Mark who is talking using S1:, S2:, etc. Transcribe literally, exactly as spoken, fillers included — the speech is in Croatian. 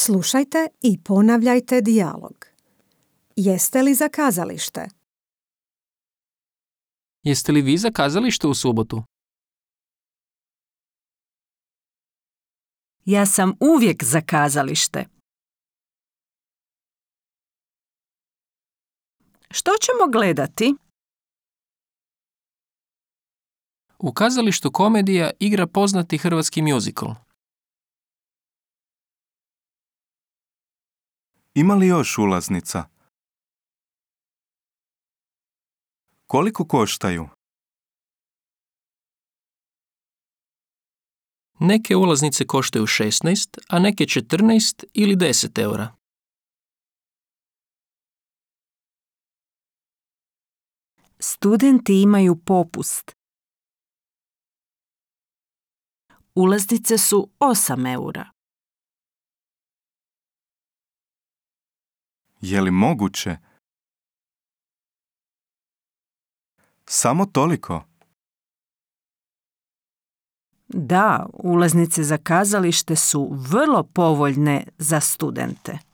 S1: Slušajte i ponavljajte dijalog. Jeste li za kazalište?
S2: Jeste li vi za kazalište u subotu?
S3: Ja sam uvijek za kazalište. Što ćemo gledati?
S2: U kazalištu Komedija igra poznati hrvatski muzikl.
S4: Ima li još ulaznica? Koliko koštaju?
S2: Neke ulaznice koštaju šesnaest, a neke četrnaest ili deset eura.
S3: Studenti imaju popust. Ulaznice su osam eura.
S4: Je li moguće? Samo toliko?
S3: Da, ulaznice za kazalište su vrlo povoljne za studente.